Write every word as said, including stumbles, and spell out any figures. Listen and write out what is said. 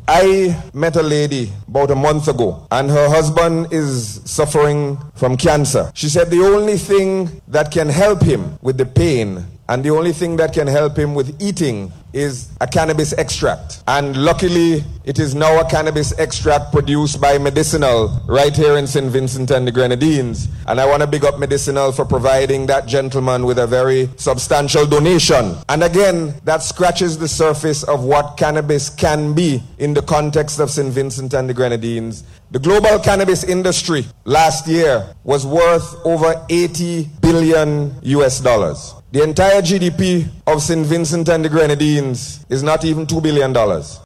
I met a lady about a month ago, and her husband is suffering from cancer. She said the only thing that can help him with the pain and the only thing that can help him with eating is a cannabis extract. And luckily, it is now a cannabis extract produced by Medicinal right here in Saint Vincent and the Grenadines. And I want to big up Medicinal for providing that gentleman with a very substantial donation. And again, that scratches the surface of what cannabis can be in the context of Saint Vincent and the Grenadines. The global cannabis industry last year was worth over eighty billion U S dollars. The entire G D P of Saint Vincent and the Grenadines is not even two billion dollars.